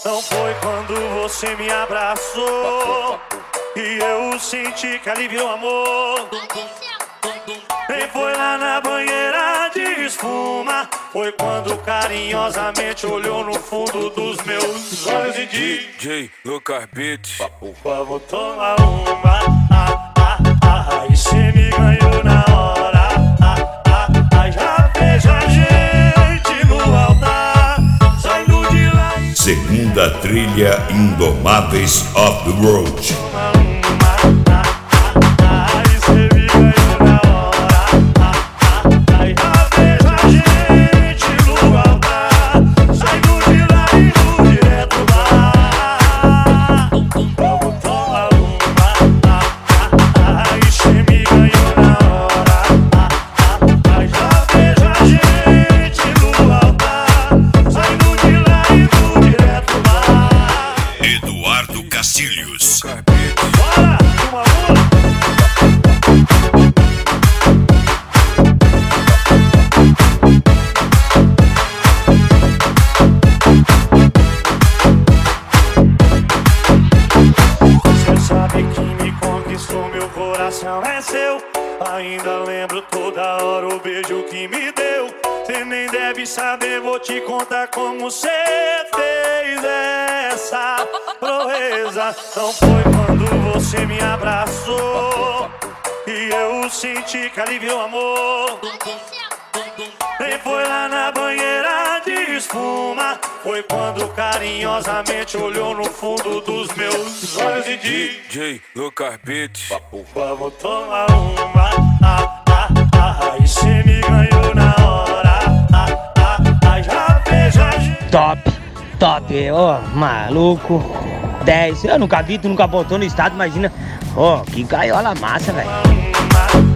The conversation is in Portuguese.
Não foi quando você me abraçou e eu senti que aliviou amor. Nem foi lá na banheira de espuma. Foi quando carinhosamente olhou no fundo dos meus olhos e disse: DJ Lucas Beats, por favor, toma uma. E cê me ganhou na hora. Já vejo a gente no altar, saindo de lá. Segunda trilha Indomáveis of the Road. Eduardo Castilhos. Bora, você sabe que me conquistou, meu coração é seu. Ainda lembro toda hora o beijo que me deu. Cê nem deve saber, vou te contar como cê fez essa proeza. Não foi quando você me abraçou e eu senti que aliviou amor. Nem foi lá na banheira de espuma. Foi quando carinhosamente olhou no fundo dos meus olhos e disse: DJ Lucas Beats, por favor, toma uma. E cê me ganhou na hora. Já vejo a gente. Top, ó, maluco. 10, eu nunca vi, tu nunca botou no estado, imagina. Ó, que gaiola massa, velho.